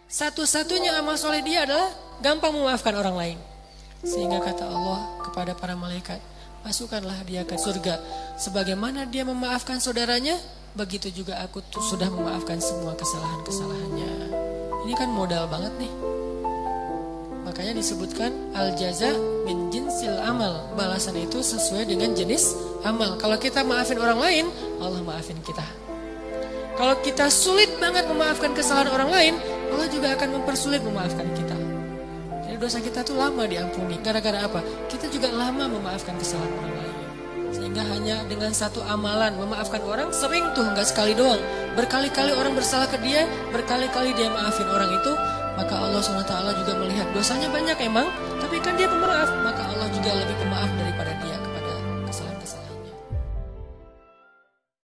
Satu-satunya amal soleh dia adalah gampang memaafkan orang lain. Sehingga kata Allah kepada para malaikat, masukkanlah dia ke surga. Sebagaimana dia memaafkan saudaranya, begitu juga aku sudah memaafkan semua kesalahan-kesalahannya. Ini kan modal banget nih. Makanya disebutkan al-jaza min jinsil amal. Balasan itu sesuai dengan jenis amal. Kalau kita maafin orang lain, Allah maafin kita. Kalau kita sulit banget memaafkan kesalahan orang lain, Allah juga akan mempersulit memaafkan kita. Jadi dosa kita tuh lama diampuni. Gara-gara apa? Kita juga lama memaafkan kesalahan orang lain. Sehingga hanya dengan satu amalan memaafkan orang, sering tuh, nggak sekali doang. Berkali-kali orang bersalah ke dia, berkali-kali dia maafin orang itu, maka Allah SWT juga melihat dosanya banyak emang, tapi kan dia pemaaf, maka Allah juga lebih pemaaf